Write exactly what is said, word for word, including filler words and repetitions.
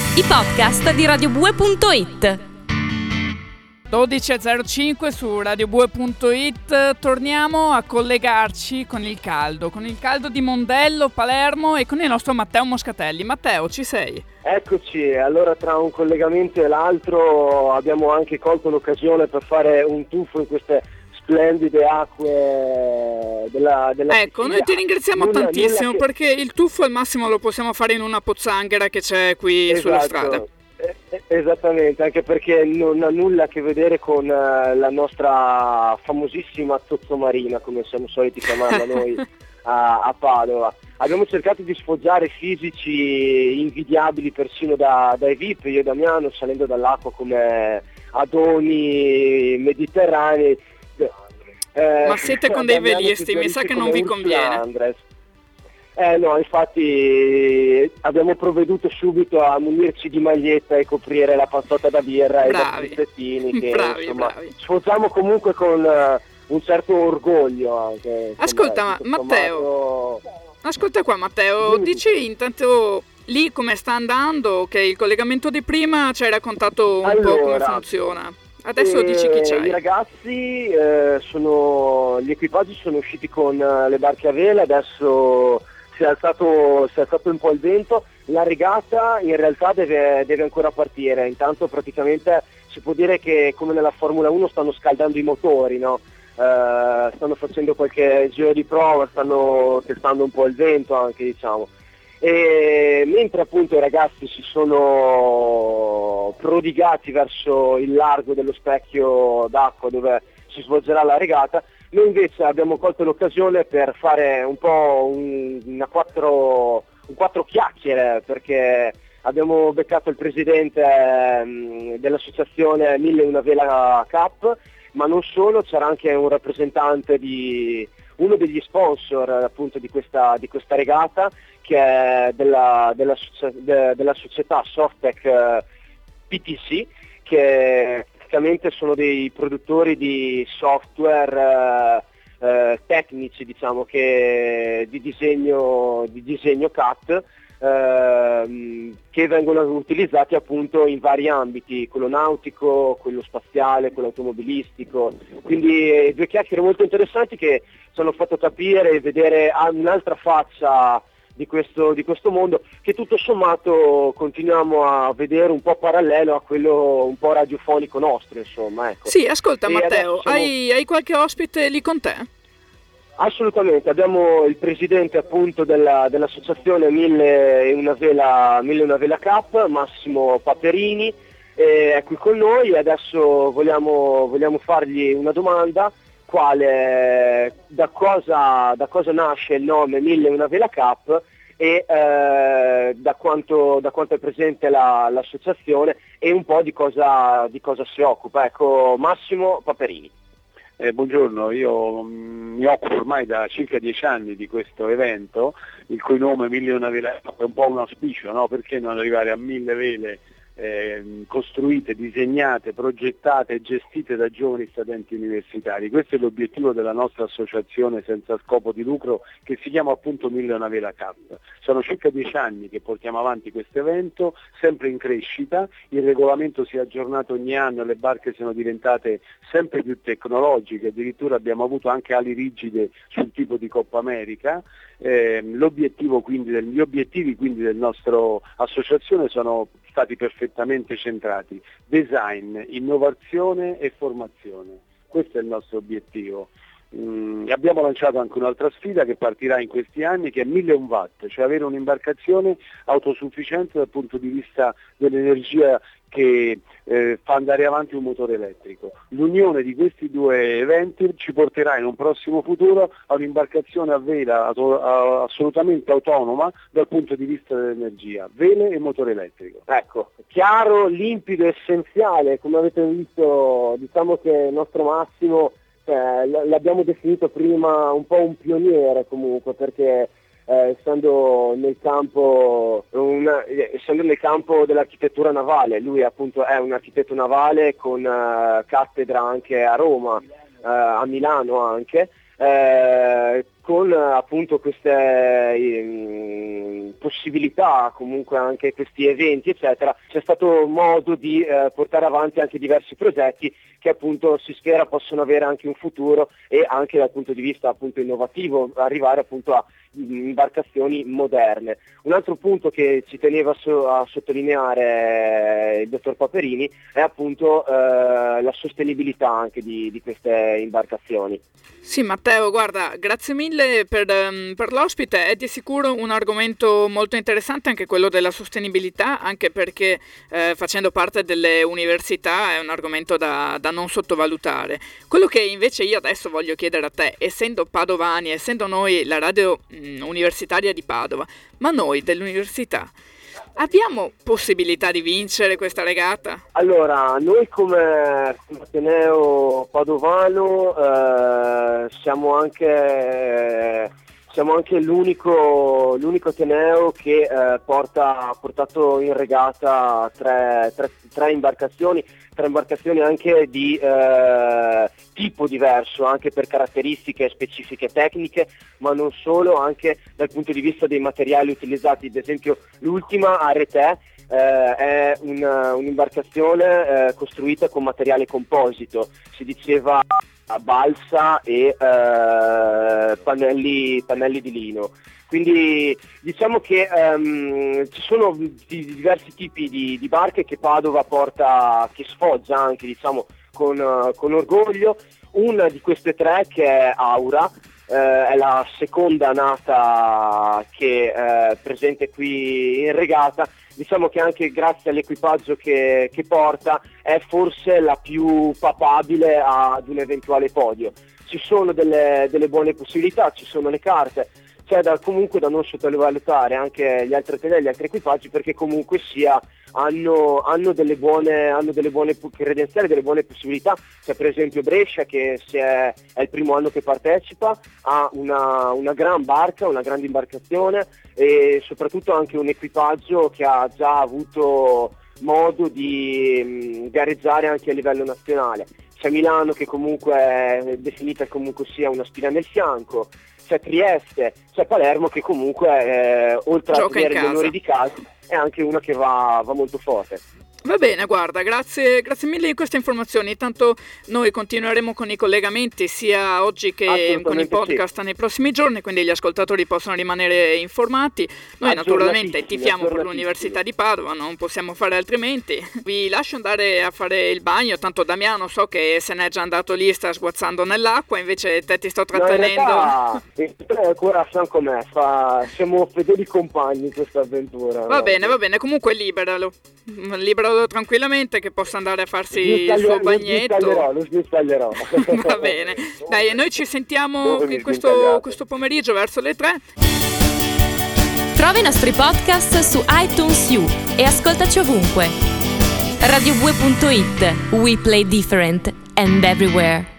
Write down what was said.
I podcast di radiobue punto it. dodici e zero cinque su radiobue punto it. Torniamo a collegarci con il caldo, con il caldo di Mondello, Palermo e con il nostro Matteo Moscatelli. Matteo, ci sei? Eccoci, allora tra un collegamento e l'altro abbiamo anche colto l'occasione per fare un tuffo in queste splendide acque della, della Ecco, Sicilia. noi ti ringraziamo nulla, tantissimo nulla che... perché il tuffo al massimo lo possiamo fare in una pozzanghera che c'è qui esatto. sulla strada. Esattamente, anche perché non ha nulla a che vedere con uh, la nostra famosissima zozzomarina, come siamo soliti chiamarla noi a, a Padova. Abbiamo cercato di sfoggiare fisici invidiabili persino da, dai V I P, io e Damiano, salendo dall'acqua come adoni mediterranei. Eh, Ma siete con dei velisti, mi sa che non vi conviene. Andres. Eh no, infatti abbiamo provveduto subito a munirci di maglietta e coprire la passotta da birra e da pizzettini che bravi, insomma bravi. sfoggiamo comunque con uh, un certo orgoglio anche. Ascolta insomma, Matteo, sommato... ascolta qua Matteo, Dimmi. dici intanto lì come sta andando, che il collegamento di prima ci hai raccontato un allora, po' come funziona. Adesso eh, dici chi c'hai. I ragazzi eh, sono, gli equipaggi sono usciti con uh, le barche a vela, adesso si è alzato, si è alzato un po' il vento, la regata in realtà deve, deve ancora partire, intanto praticamente si può dire che come nella Formula uno stanno scaldando i motori, no? Eh, stanno facendo qualche giro di prova, stanno testando un po' il vento anche, diciamo. E mentre appunto i ragazzi si sono prodigati verso il largo dello specchio d'acqua dove si svolgerà la regata, noi invece abbiamo colto l'occasione per fare un po' un, una quattro, un quattro chiacchiere, perché abbiamo beccato il presidente ehm, dell'associazione Mille e una Vela Cup, ma non solo, c'era anche un rappresentante di uno degli sponsor appunto di questa, di questa regata, che è della, della, de, della società Softec eh, P T C, che praticamente sono dei produttori di software eh, eh, tecnici, diciamo, che di disegno, di disegno C A T, eh, che vengono utilizzati appunto in vari ambiti, quello nautico, quello spaziale, quello automobilistico. Quindi eh, due chiacchiere molto interessanti che ci hanno fatto capire e vedere un'altra faccia Di questo, di questo mondo, che tutto sommato continuiamo a vedere un po' parallelo a quello un po' radiofonico nostro, insomma, ecco. Sì, ascolta E Matteo, siamo... hai, hai qualche ospite lì con te? Assolutamente, abbiamo il presidente appunto della, dell'associazione Mille e una Vela, Mille e una Vela Cup, Massimo Paperini, eh, è qui con noi e adesso vogliamo, vogliamo fargli una domanda. Quale, da cosa, da cosa nasce il nome Mille e una Vela Cup e eh, da, quanto, da quanto è presente la, l'associazione e un po' di cosa, di cosa si occupa. Ecco, Massimo Paperini. Eh, buongiorno, io mh, mi occupo ormai da circa dieci anni di questo evento, il cui nome Mille e una Vela Cup è un po' un auspicio, no? Perché non arrivare a mille vele Eh, costruite, disegnate, progettate e gestite da giovani studenti universitari. Questo è l'obiettivo della nostra associazione senza scopo di lucro, che si chiama appunto Mille e una Vela Cup. Sono circa dieci anni che portiamo avanti questo evento, sempre in crescita, il regolamento si è aggiornato ogni anno, le barche sono diventate sempre più tecnologiche, addirittura abbiamo avuto anche ali rigide sul tipo di Coppa America. Eh, l'obiettivo quindi del, gli obiettivi quindi del nostro associazione sono stati perfettamente centrati: design, innovazione e formazione. Questo è il nostro obiettivo. Mm, abbiamo lanciato anche un'altra sfida che partirà in questi anni, che è mille e un watt, cioè avere un'imbarcazione autosufficiente dal punto di vista dell'energia che eh, fa andare avanti un motore elettrico. L'unione di questi due eventi ci porterà in un prossimo futuro a un'imbarcazione a vela auto, a, assolutamente autonoma dal punto di vista dell'energia, vele e motore elettrico. Ecco, chiaro, limpido, essenziale, come avete visto, diciamo che il nostro Massimo eh, l'abbiamo definito prima un po' un pioniere comunque, perché Eh, essendo nel campo una, eh, essendo nel campo dell'architettura navale, lui appunto è un architetto navale con eh, cattedra anche a Roma, eh, a Milano anche, eh, con eh, appunto queste eh, possibilità, comunque anche questi eventi eccetera, c'è stato modo di eh, portare avanti anche diversi progetti che appunto si spera possono avere anche un futuro e anche dal punto di vista appunto innovativo arrivare appunto a imbarcazioni moderne. Un altro punto che ci teneva so- a sottolineare il dottor Paperini è appunto eh, la sostenibilità anche di, di queste imbarcazioni. Sì, Matteo, guarda, grazie mille per, um, per l'ospite, è di sicuro un argomento molto interessante anche quello della sostenibilità, anche perché eh, facendo parte delle università è un argomento da, da non sottovalutare. Quello che invece io adesso voglio chiedere a te, essendo padovani, essendo noi la radio mh, universitaria di Padova, ma noi dell'università, abbiamo possibilità di vincere questa regata? Allora, noi come, come Ateneo Padovano eh, siamo anche, eh, siamo anche l'unico, l'unico Ateneo che eh, porta, ha portato in regata tre, tre, tre imbarcazioni, tre imbarcazioni anche di eh, tipo diverso, anche per caratteristiche specifiche tecniche, ma non solo, anche dal punto di vista dei materiali utilizzati. Ad esempio l'ultima A R T E eh, è una, un'imbarcazione eh, costruita con materiale composito, si diceva balsa e eh, pannelli, pannelli di lino. Quindi diciamo che um, ci sono di, diversi tipi di, di barche che Padova porta, che sfoggia anche diciamo con, uh, con orgoglio. Una di queste tre, che è Aura, eh, è la seconda nata che è presente qui in regata. Diciamo che anche grazie all'equipaggio che, che porta è forse la più papabile ad un eventuale podio. Ci sono delle, delle buone possibilità, ci sono le carte. C'è da, comunque da non sottovalutare anche gli altri atenei, gli altri equipaggi, perché comunque sia hanno, hanno delle buone hanno delle buone credenziali, delle buone possibilità. C'è per esempio Brescia che si è, è il primo anno che partecipa, ha una, una gran barca, una grande imbarcazione e soprattutto anche un equipaggio che ha già avuto modo di mh, gareggiare anche a livello nazionale. C'è Milano che comunque è definita comunque sia una spina nel fianco, c'è Trieste, c'è Palermo che comunque eh, oltre a avere gli onori di casa è anche una che va, va molto forte. Va bene, guarda, grazie, grazie mille di queste informazioni. Tanto noi continueremo con i collegamenti sia oggi che con i podcast sì. nei prossimi giorni, quindi gli ascoltatori possono rimanere informati. Noi naturalmente tifiamo per l'Università di Padova, non possiamo fare altrimenti. Vi lascio andare a fare il bagno, tanto Damiano so che se n'è già andato lì, sta sguazzando nell'acqua, invece te ti sto trattenendo. No, in realtà è ancora a fianco a me, fa... siamo fedeli compagni in questa avventura. Va no? bene, va bene, comunque liberalo. Liberalo tranquillamente che possa andare a farsi il suo bagnetto. Lo smispaglierò, lo smispaglierò. Va bene, dai, noi ci sentiamo questo, questo pomeriggio verso le tre. Trova i nostri podcast su iTunes U e ascoltaci ovunque. radio due punto it. We play different and everywhere.